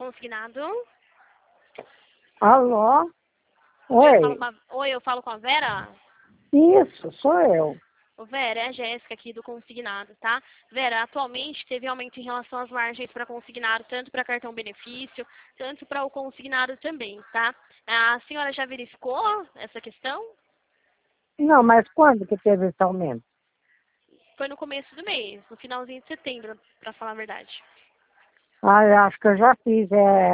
Consignado. Alô? Oi, Oi, eu falo com a Vera? isso, sou eu. Ô, Vera, é a Jéssica aqui do Consignado, tá? Vera, atualmente teve aumento em relação às margens para consignado, tanto para cartão benefício, tanto para o consignado também, tá? A senhora já verificou essa questão? Não, mas quando que teve esse aumento? Foi no começo do mês, no finalzinho de setembro, para falar a verdade. Ah, eu acho que eu já fiz,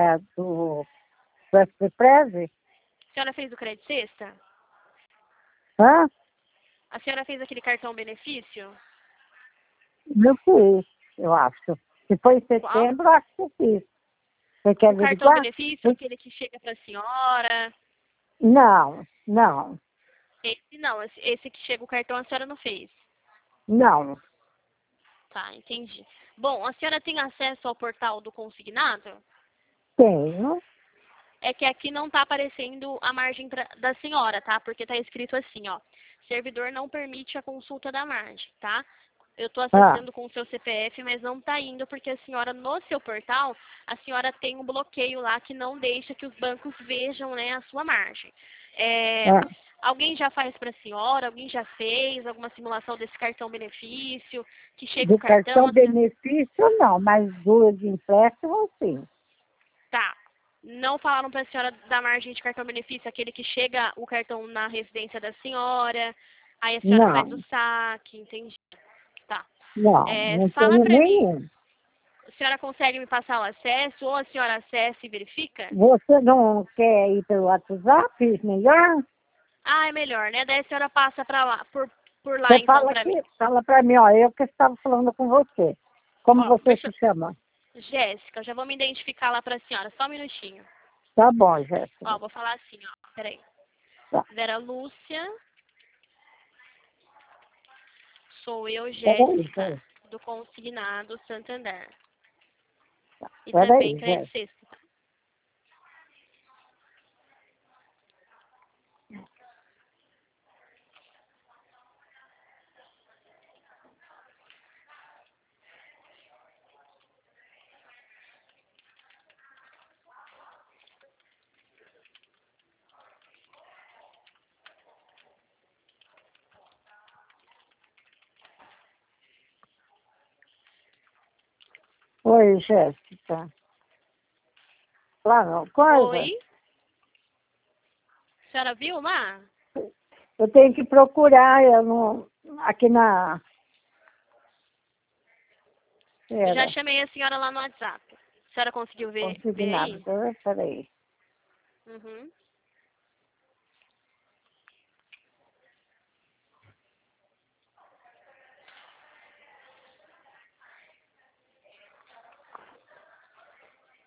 do SPPrese. A senhora fez o crédito sexta? Hã? A senhora fez aquele cartão benefício? Eu fiz, eu acho. Se foi em Qual? setembro, eu acho que eu fiz. Você quer O cartão averiguar? benefício, aquele que chega para a senhora? Não, não, Esse não, esse que chega o cartão a senhora não fez. não. Tá, entendi. Bom, a senhora tem acesso ao portal do consignado? Tenho. É que aqui não está aparecendo a margem da senhora, tá? Porque está escrito assim, ó. Servidor não permite a consulta da margem, tá? Eu estou Ah, acessando com o seu CPF, mas não está indo porque a senhora, no seu portal, a senhora tem um bloqueio lá que não deixa que os bancos vejam, né, a sua margem. ah. Alguém já faz para a senhora? Alguém já fez alguma simulação desse cartão benefício? Que chega o Do cartão, cartão a senhora... benefício, não, mas do de empréstimo, sim. Tá. Não falaram para a senhora da margem de cartão benefício, aquele que chega o cartão na residência da senhora, aí a senhora faz o Não, saque, entendi. Tá. não, não Fala tenho para mim, nenhum. a senhora consegue me passar o acesso, ou a senhora acessa e verifica? Você não quer ir pelo WhatsApp? Melhor? Ah, é melhor, né? Daí a senhora passa para lá, por lá Você então fala para mim. aqui, fala para mim, ó, eu que estava falando com você. Como Ó, você se chama? Jéssica, já vou me identificar lá para a senhora, só um minutinho. Tá bom, Jéssica. Ó, vou falar assim, ó, peraí. Tá. Vera Lúcia, sou eu, Peraí, Jéssica, Jéssica. do Consignado Santander. E também Peraí, crédito Jéssica. sexta, tá? Oi, Jéssica. Lá não, coisa. Oi? A senhora viu lá? Eu tenho que procurar, eu não, aqui na... Eu já Era, chamei a senhora lá no WhatsApp. A senhora conseguiu ver consignado. aí? Peraí. Uhum.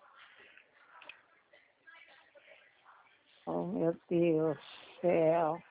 Oh, meu Deus do céu.